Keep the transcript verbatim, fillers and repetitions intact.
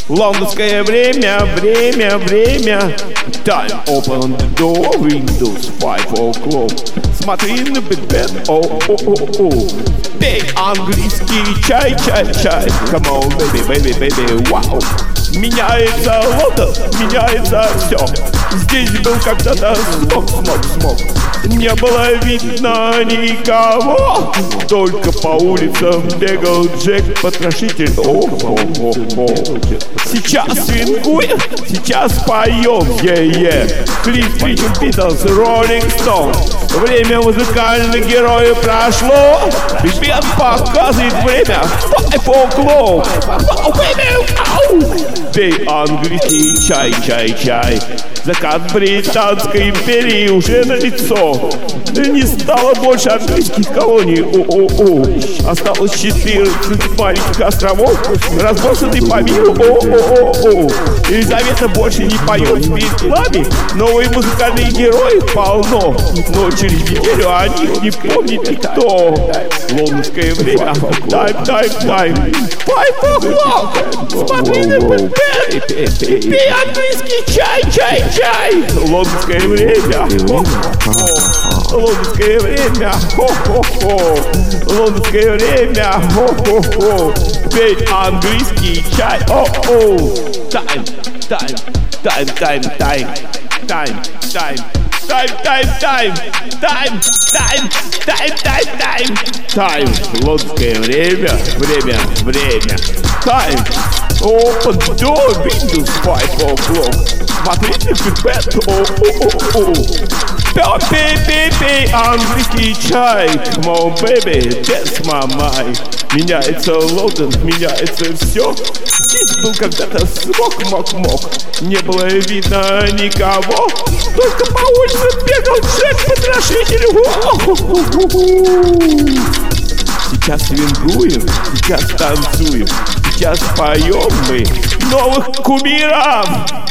Лондонское время, время, время. Time open the door, Windows five o'clock. Смотри на Big Ben, о-о-о-о. Пей английский чай, чай, чай. Come on, baby, baby, baby, вау. Меняется Лондон, меняется все. Здесь был когда-то смог, смог, смог. Не было видно никого, только по улицам бегал Джек-потрошитель. О-о-о-о. Сейчас свингуем, сейчас поем, е-е. Клифф Ричард, Битлз, Роллинг Стоун. Время музыкальных героев прошло. Биг Бен показывает время. Five o'clock. Пей английский чай, чай, чай. Закат Британской империи уже налицо. Не стало больше английских колоний. О-о-о. Осталось четырнадцать маленьких островов, разбросанных по миру. О-о-о-о. Елизавета больше не поет в бит-клабе. Новые музыкальные герои полно, но через неделю о них не помнит никто. Лондонское время. Тайм, тайм, тайм. Five o'clock. Смотри на Биг Бен. Пей английский чай, чай, чай. Лондонское время. Лондонское время. Хо-хо-хо. Лондонское время. Хо-хо-хо. Пей английский чай. О-о. Тайм, тайм, тайм, тайм, тайм, тайм, тайм. Тайм, тайм, тайм, тайм, тайм, тайм, тайм, тайм, тайм. Лондонское время, время, время. Тайм. Open door, Windows five o'clock. Смотрите, Big Ben. О-о-о-о. Пей, пей, пей английский чай. Come on, baby, that's my mind. Меняется Лондон, меняется все. Здесь был когда-то смог, мог, мог. Не было видно никого, только по улице бегал Джек-потрошитель. Сейчас свингуем, сейчас танцуем, сейчас поем мы новых кумиров.